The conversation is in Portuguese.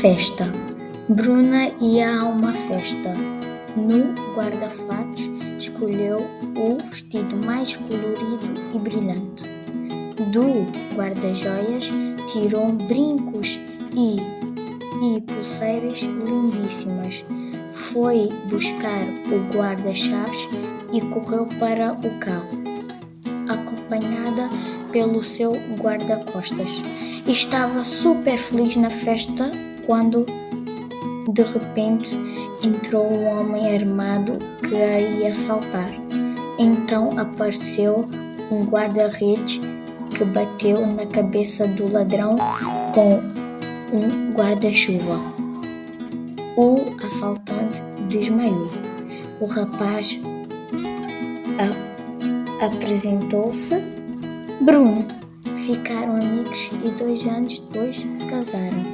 Festa. Bruna ia a uma festa. No guarda-fatos, escolheu o vestido mais colorido e brilhante. Do guarda-joias, tirou brincos e pulseiras lindíssimas. Foi buscar o guarda-chaves e correu para o carro, acompanhada pelo seu guarda-costas. Estava super feliz na festa quando, de repente, entrou um homem armado que a ia assaltar. Então apareceu um guarda-redes que bateu na cabeça do ladrão com um guarda-chuva. O assaltante desmaiou. O rapaz apresentou-se Bruno. Ficaram amigos e 2 anos depois casaram.